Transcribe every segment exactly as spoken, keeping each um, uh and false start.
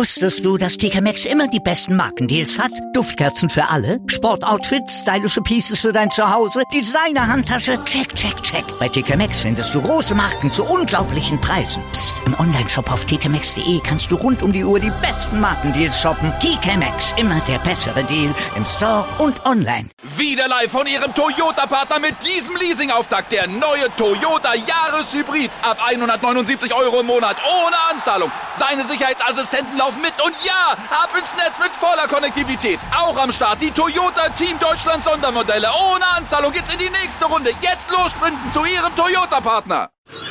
Wusstest du, dass T K Maxx immer die besten Markendeals hat? Duftkerzen für alle, Sportoutfits, stylische Pieces für dein Zuhause, Designer-Handtasche, check, check, check. Bei T K Maxx findest du große Marken zu unglaublichen Preisen. Psst. Im Onlineshop auf t k maxx punkt d e kannst du rund um die Uhr die besten Markendeals shoppen. T K Maxx, immer der bessere Deal im Store und online. Wieder live von Ihrem Toyota-Partner mit diesem Leasing-Auftakt. Der neue Toyota Jahreshybrid. Ab hundertneunundsiebzig Euro im Monat ohne Anzahlung. Seine Sicherheitsassistenten laufen mit und ja, ab ins Netz mit voller Konnektivität. Auch am Start die Toyota Team Deutschland Sondermodelle. Ohne Anzahlung geht's in die nächste Runde. Jetzt los sprinten zu Ihrem Toyota-Partner.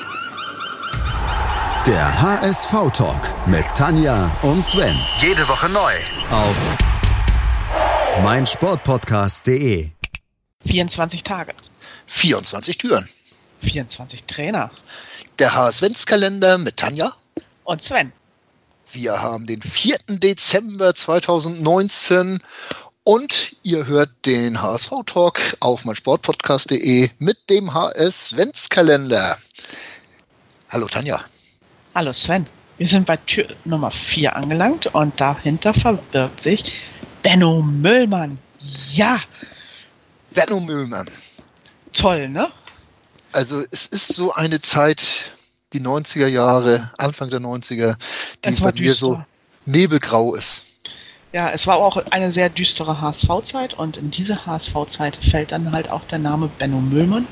Der H S V-Talk mit Tanja und Sven. Jede Woche neu. Auf meinsportpodcast punkt de. vierundzwanzig Tage. vierundzwanzig Türen. vierundzwanzig Trainer. Der H S-Kalender mit Tanja. Und Sven. Wir haben den vierten Dezember zweitausendneunzehn und ihr hört den H S V-Talk auf meinsportpodcast punkt de mit dem H S-Kalender. Hallo Tanja. Hallo Sven. Wir sind bei Tür Nummer vier angelangt und dahinter verbirgt sich Benno Müllmann. Ja. Benno Müllmann. Toll, ne? Also es ist so eine Zeit, die neunziger Jahre, Anfang der neunziger, die bei mir so nebelgrau ist. Ja, es war auch eine sehr düstere H S V-Zeit und in diese H S V-Zeit fällt dann halt auch der Name Benno Müllmann.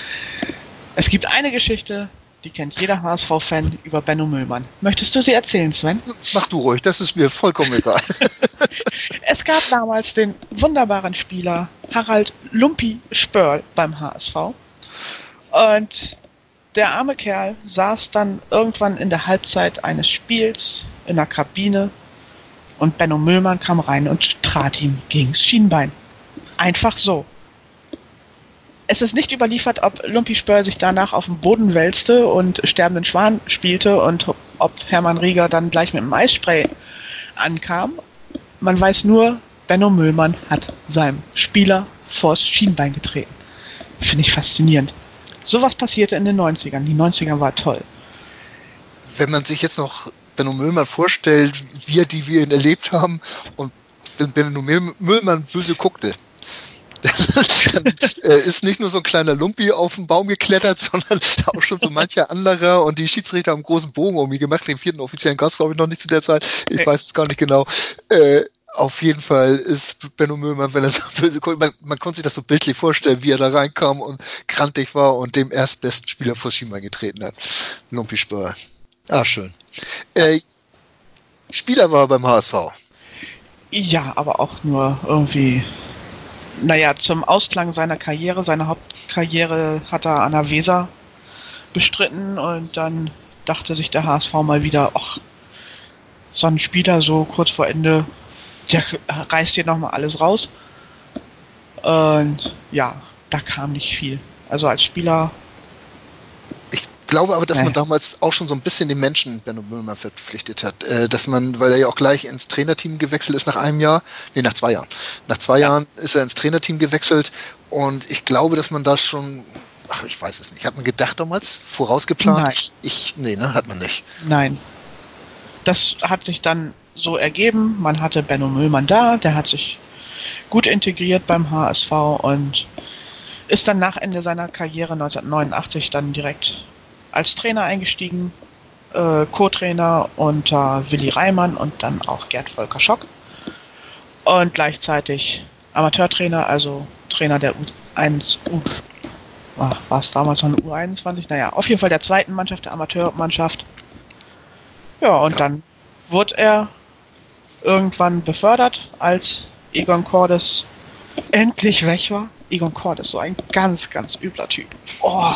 Es gibt eine Geschichte, die kennt jeder H S V-Fan über Benno Müllmann. Möchtest du sie erzählen, Sven? Mach du ruhig, das ist mir vollkommen egal. Es gab damals den wunderbaren Spieler Harald Lumpi Spörl beim H S V. Und der arme Kerl saß dann irgendwann in der Halbzeit eines Spiels in der Kabine und Benno Müllmann kam rein und trat ihm gegens Schienbein. Einfach so. Es ist nicht überliefert, ob Lumpi Spörl sich danach auf den Boden wälzte und sterbenden Schwan spielte und ob Hermann Rieger dann gleich mit dem Eisspray ankam. Man weiß nur, Benno Müllmann hat seinem Spieler vors Schienbein getreten. Finde ich faszinierend. Sowas passierte in den neunzigern. Die neunziger war toll. Wenn man sich jetzt noch Benno Müllmann vorstellt, wir, die wir ihn erlebt haben, und wenn Benno Müllmann böse guckte, dann äh, ist nicht nur so ein kleiner Lumpi auf den Baum geklettert, sondern auch schon so mancher anderer, und die Schiedsrichter haben einen großen Bogen um ihn gemacht. Den vierten Offiziellen gab es, glaube ich, noch nicht zu der Zeit. Ich okay. weiß es gar nicht genau. Äh, auf jeden Fall ist Benno Müllmann, wenn er so böse guckt, man, man konnte sich das so bildlich vorstellen, wie er da reinkam und krantig war und dem erstbesten Spieler vor Schienbein getreten hat. Lumpi Spörl. Ah, schön. Äh, Spieler war beim H S V. Ja, aber auch nur irgendwie... Naja, zum Ausklang seiner Karriere, seine Hauptkarriere hat er an der Weser bestritten und dann dachte sich der H S V mal wieder, ach, so ein Spieler so kurz vor Ende, der reißt hier nochmal alles raus. Und ja, da kam nicht viel. Also als Spieler... Ich glaube aber, dass nee. man damals auch schon so ein bisschen den Menschen Benno Müllmann verpflichtet hat. Äh, dass man, weil er ja auch gleich ins Trainerteam gewechselt ist nach einem Jahr, nee, nach zwei Jahren. Nach zwei ja. Jahren ist er ins Trainerteam gewechselt und ich glaube, dass man da schon, ach, ich weiß es nicht, hat man gedacht damals, vorausgeplant? Nein. Ich, ich, nee, ne, hat man nicht. Nein. Das hat sich dann so ergeben, man hatte Benno Müllmann da, der hat sich gut integriert beim H S V und ist dann nach Ende seiner Karriere neunzehnhundertneunundachtzig dann direkt als Trainer eingestiegen, äh, Co-Trainer unter Willi Reimann und dann auch Gerd Volker Schock und gleichzeitig Amateurtrainer, also Trainer der U eins, U, ach, war es damals noch eine U einundzwanzig? Naja, auf jeden Fall der zweiten Mannschaft, der Amateurmannschaft. Ja, und dann wurde er irgendwann befördert, als Egon Cordes endlich weg war. Egon Cordes, so ein ganz, ganz übler Typ. Oh.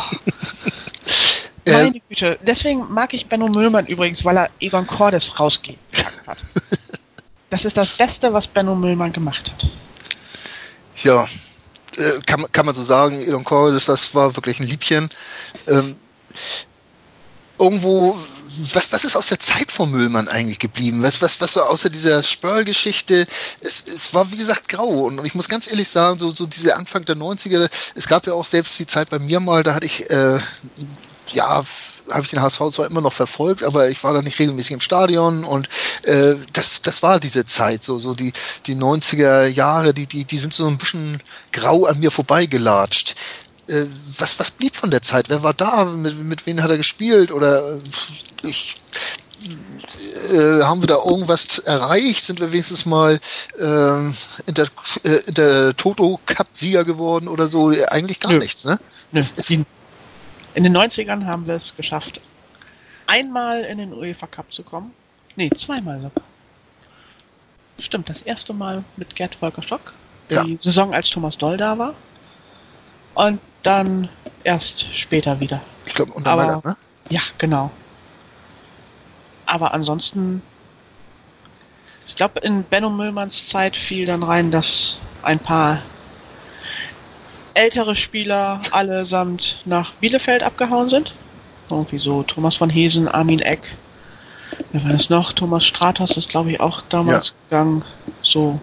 Meine Güte. Deswegen mag ich Benno Müllmann übrigens, weil er Egon Cordes rausgejagt hat. Das ist das Beste, was Benno Müllmann gemacht hat. Ja, kann, kann man so sagen. Egon Cordes, das war wirklich ein Liebchen. Ähm, irgendwo, was, was ist aus der Zeit von Müllmann eigentlich geblieben? Was, was, was so außer dieser Spörl-Geschichte, es, es war wie gesagt grau. Und, und ich muss ganz ehrlich sagen, so, so diese Anfang der neunziger, es gab ja auch selbst die Zeit bei mir mal, da hatte ich äh, ja habe ich den H S V zwar immer noch verfolgt, aber ich war da nicht regelmäßig im Stadion und äh, das, das war diese Zeit, so, so die, die neunziger Jahre, die, die, die sind so ein bisschen grau an mir vorbeigelatscht. Äh, was, was blieb von der Zeit? Wer war da? Mit, mit wem hat er gespielt? Oder ich, äh, haben wir da irgendwas erreicht? Sind wir wenigstens mal äh, in der, äh, in der Toto-Cup-Sieger geworden oder so? Eigentlich gar Nö. nichts, ne? Nö. In den neunzigern haben wir es geschafft, einmal in den UEFA Cup zu kommen. Nee, zweimal sogar. Stimmt, das erste Mal mit Gerd Volker Stock. Ja. Die Saison, als Thomas Doll da war. Und dann erst später wieder. Ich glaube, unter Mailand, ne? Ja, genau. Aber ansonsten, ich glaube, in Benno Müllmanns Zeit fiel dann rein, dass ein paar ältere Spieler allesamt nach Bielefeld abgehauen sind. Irgendwie so Thomas von Hesen, Armin Eck. Wer war das noch? Thomas Stratos ist, glaube ich, auch damals ja. gegangen. So.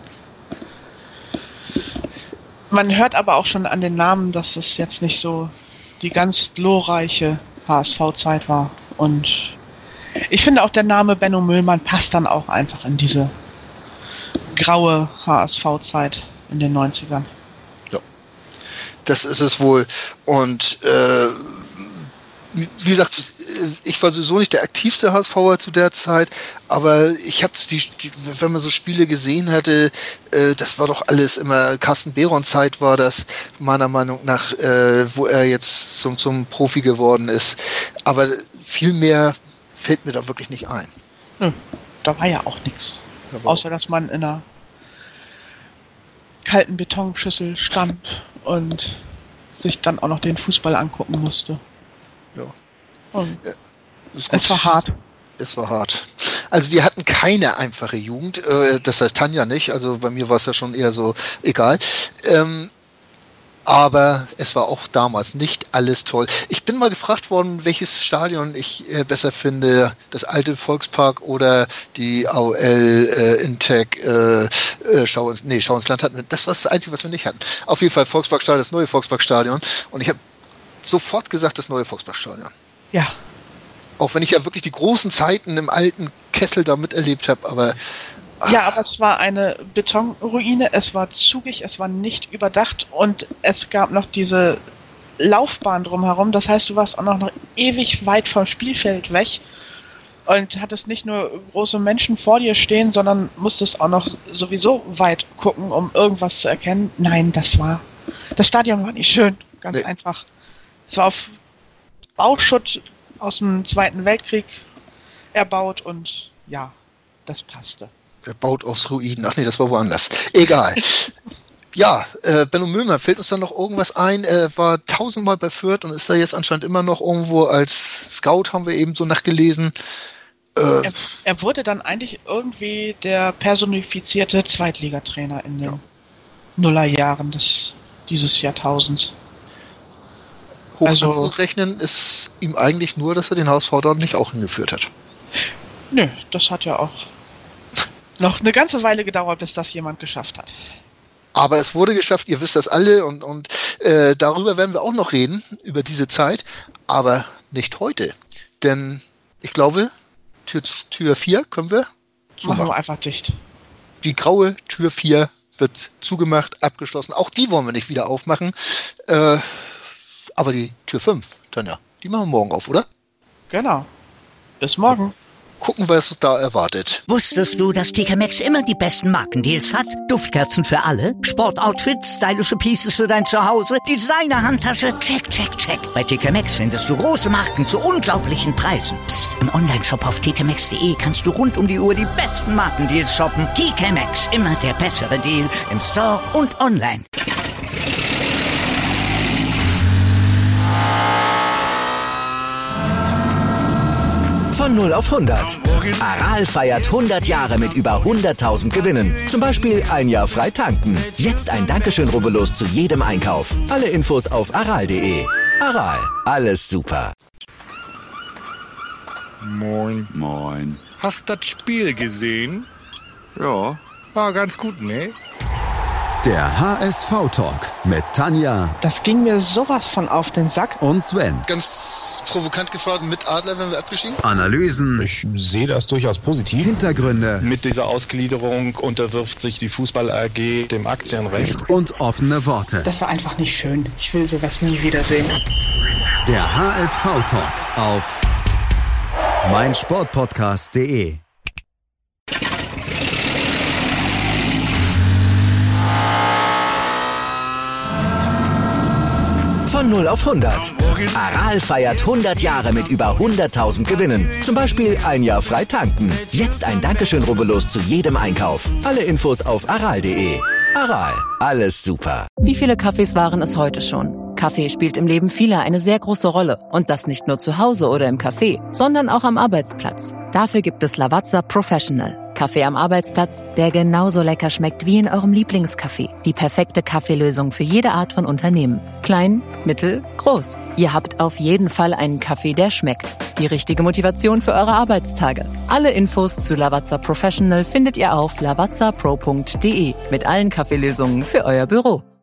Man hört aber auch schon an den Namen, dass es jetzt nicht so die ganz glorreiche H S V-Zeit war. Und ich finde auch, der Name Benno Müllmann passt dann auch einfach in diese graue H S V-Zeit in den neunzigern. Das ist es wohl. Und äh, wie gesagt, ich war sowieso nicht der aktivste HSVer zu der Zeit, aber ich habe die, die, wenn man so Spiele gesehen hatte, äh, das war doch alles immer, Carsten Behron-Zeit war das, meiner Meinung nach, äh, wo er jetzt zum, zum Profi geworden ist. Aber viel mehr fällt mir da wirklich nicht ein. Nö, da war ja auch nichts. Außer, dass man in einer kalten Betonschüssel stand und sich dann auch noch den Fußball angucken musste. Ja. Und ja, es war hart. Es war hart. Also wir hatten keine einfache Jugend, äh, das heißt Tanja nicht, also bei mir war es ja schon eher so egal. Ähm, aber es war auch damals nicht alles toll. Ich bin mal gefragt worden, welches Stadion ich äh, besser finde, das alte Volkspark oder die A O L äh, Intec äh, äh, Schau ins, nee, Schau ins Land hatten wir. Das war das Einzige, was wir nicht hatten. Auf jeden Fall Volksparkstadion, das neue Volksparkstadion. Und ich habe sofort gesagt, das neue Volksparkstadion. Ja. Auch wenn ich ja wirklich die großen Zeiten im alten Kessel da miterlebt habe, aber ja, aber es war eine Betonruine, es war zugig, es war nicht überdacht und es gab noch diese Laufbahn drumherum. Das heißt, du warst auch noch, noch ewig weit vom Spielfeld weg und hattest nicht nur große Menschen vor dir stehen, sondern musstest auch noch sowieso weit gucken, um irgendwas zu erkennen. Nein, das war, das Stadion war nicht schön, ganz nee. einfach. Es war auf Bauschutt aus dem Zweiten Weltkrieg erbaut und ja, das passte. Er baut aus Ruinen. Ach nee, das war woanders. Egal. Ja, äh, Benno Müllmann, fällt uns da noch irgendwas ein? Er war tausendmal bei Fürth und ist da jetzt anscheinend immer noch irgendwo als Scout, haben wir eben so nachgelesen. Äh, er, er wurde dann eigentlich irgendwie der personifizierte Zweitligatrainer in den ja. Nullerjahren des, dieses Jahrtausends. Hoch also, anzurechnen ist ihm eigentlich nur, dass er den H S V dort nicht auch hingeführt hat. Nö, das hat ja auch noch eine ganze Weile gedauert, bis das jemand geschafft hat. Aber es wurde geschafft, ihr wisst das alle und, und äh, darüber werden wir auch noch reden, über diese Zeit, aber nicht heute. Denn ich glaube, Tür, Tür vier können wir zumachen. Machen wir einfach dicht. Die graue Tür vier wird zugemacht, abgeschlossen. Auch die wollen wir nicht wieder aufmachen. Äh, aber die Tür fünf, Tanja, die machen wir morgen auf, oder? Genau. Bis morgen. Gucken, was uns da erwartet. Wusstest du, dass T K Maxx immer die besten Markendeals hat? Duftkerzen für alle, Sportoutfits, stylische Pieces für dein Zuhause, Designer-Handtasche, check, check, check. Bei T K Maxx findest du große Marken zu unglaublichen Preisen. Psst. Im Onlineshop auf t k maxx punkt de kannst du rund um die Uhr die besten Markendeals shoppen. T K Maxx, immer der bessere Deal im Store und online. Von null auf hundert. Aral feiert hundert Jahre mit über hunderttausend Gewinnen. Zum Beispiel ein Jahr frei tanken. Jetzt ein Dankeschön, rubbellos zu jedem Einkauf. Alle Infos auf aral punkt de. Aral, alles super. Moin. Moin. Hast das Spiel gesehen? Ja. War ganz gut, ne? Der H S V-Talk mit Tanja. Das ging mir sowas von auf den Sack. Und Sven. Ganz provokant gefragt, mit Adler werden wir abgestiegen? Analysen. Ich sehe das durchaus positiv. Hintergründe. Mit dieser Ausgliederung unterwirft sich die Fußball-A G dem Aktienrecht. Und offene Worte. Das war einfach nicht schön. Ich will sowas nie wiedersehen. Der H S V-Talk auf meinsportpodcast punkt de. Von null auf hundert. Aral feiert hundert Jahre mit über hunderttausend Gewinnen. Zum Beispiel ein Jahr frei tanken. Jetzt ein Dankeschön, rubbellos zu jedem Einkauf. Alle Infos auf aral punkt de. Aral, alles super. Wie viele Kaffees waren es heute schon? Kaffee spielt im Leben vieler eine sehr große Rolle. Und das nicht nur zu Hause oder im Café, sondern auch am Arbeitsplatz. Dafür gibt es Lavazza Professional. Kaffee am Arbeitsplatz, der genauso lecker schmeckt wie in eurem Lieblingscafé. Die perfekte Kaffeelösung für jede Art von Unternehmen. Klein, mittel, groß. Ihr habt auf jeden Fall einen Kaffee, der schmeckt. Die richtige Motivation für eure Arbeitstage. Alle Infos zu Lavazza Professional findet ihr auf lavazza pro punkt de mit allen Kaffeelösungen für euer Büro.